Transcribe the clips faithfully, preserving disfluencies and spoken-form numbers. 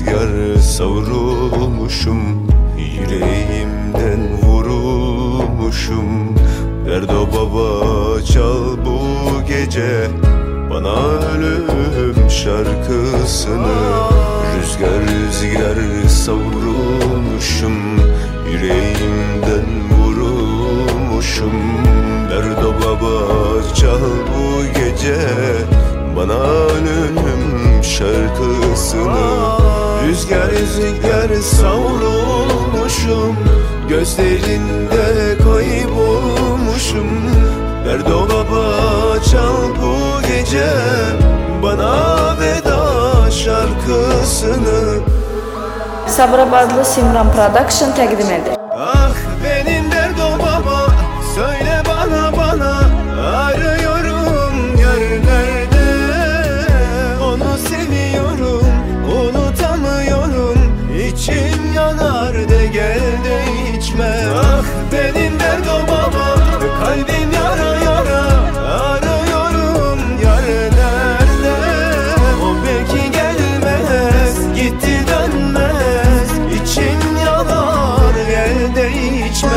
rüzgar savrulmuşum, yüreğimden vurulmuşum. Derdo baba çal bu gece bana ölüm şarkısını. Rüzgar rüzgar savrulmuşum, yüreğimden vurulmuşum. Derdo baba çal bu gece bana ölüm şarkısını. Rüzgar rüzgar savrulmuşum, gözlerinde kaybolmuşum. Derdo baba çal bu gece bana veda şarkısını. Sabirabadlı Simran Production təqdim edir. Ah benim Derdo baba, söyle bana bana, arıyorum yerlerde. Onu seviyorum, unutamıyorum, içim yanar de gel de içme. Ah benim Derdo baba, kalbim yara yara, arıyorum yerlerde. O belki gelmez, gitti dönmez, içim yanar gel de içme.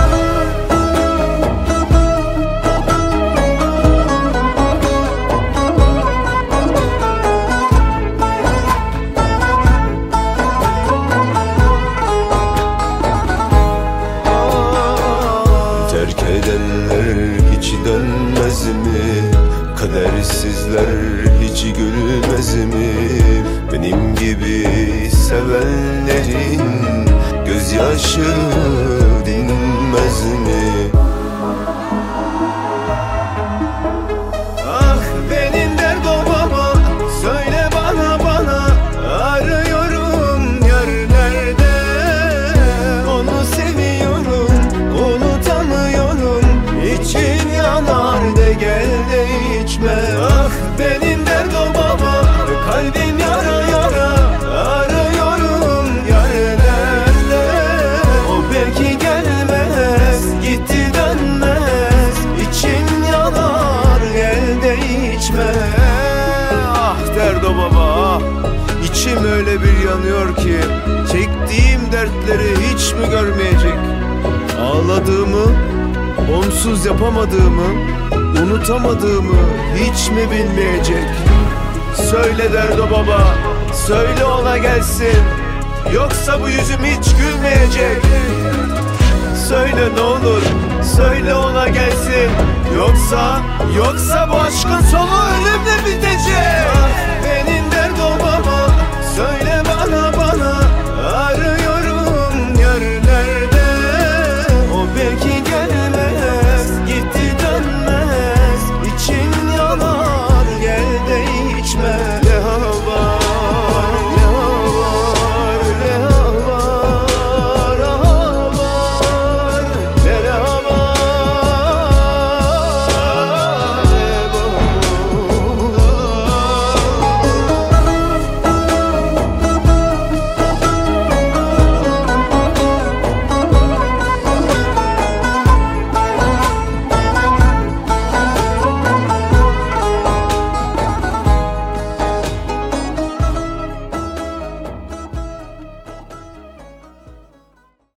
Terk edenler hiç dönmez mi? Kadersizler hiç gülmez mi? Benim gibi sevenlerin gözyaşı dinmez mi? Ah benim Derdo baba, söyle bana bana, arıyorum yerlerde. Onu seviyorum, unutamıyorum, içim yanar de gel de içme. Ah benim Derdo baba, kalbim yara yara, arıyorum yerlerde. O belki gelmez, gitti dönmez, içim yanar gel de içme. Ah Derdo baba ah, içim öyle bir yanıyor ki, çektiğim dertleri hiç mi görmeyecek? Ağladığımı, onsuz yapamadığımı, unutamadığımı hiç mi bilmeyecek? Söyle Derdo baba, söyle ona gelsin, yoksa bu yüzüm hiç gülmeyecek. Söyle ne olur, söyle ona gelsin, yoksa, yoksa bu aşkın sonu